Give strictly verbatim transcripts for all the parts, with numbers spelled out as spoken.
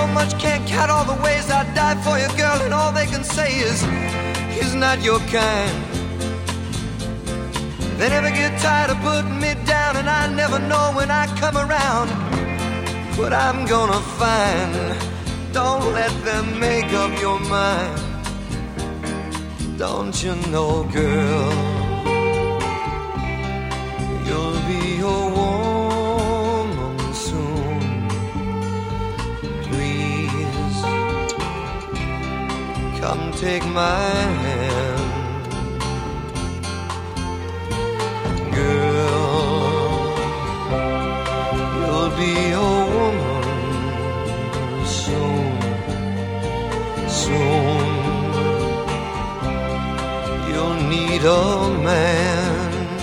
much, can't count all the ways I'd die for you, girl, and all they can say is he's not your kind. They never get tired of putting me down, and I never know when I come around what I'm gonna find. Don't let them make up your mind. Don't you know, girl, you'll be a woman soon. Please, come take my hand. Girl, you'll be a woman soon, soon. You'll need a man.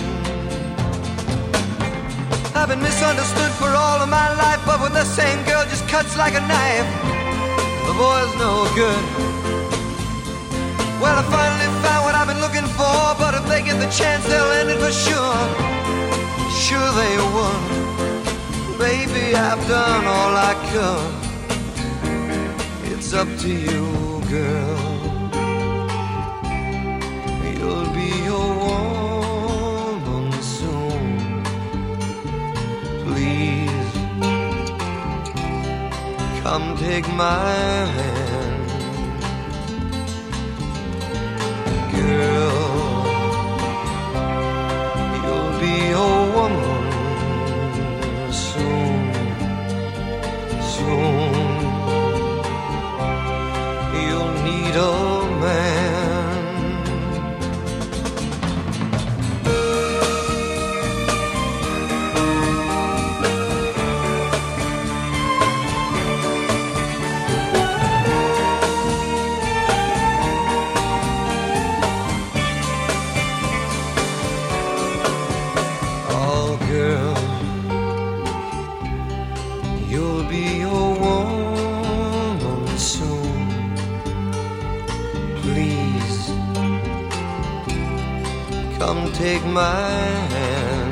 I've been misunderstood for all of my life, but with the same girl just cuts like a knife. The boy's no good. Well, I finally found what I've been looking for, but if they get the chance, they'll end it for sure. Sure they would. Baby, I've done all I could. It's up to you, girl. You'll be a woman soon. Please, come take my hand. Girl, you'll be a woman soon, soon. You'll need a man. You'll be a woman soon. Please, come take my hand.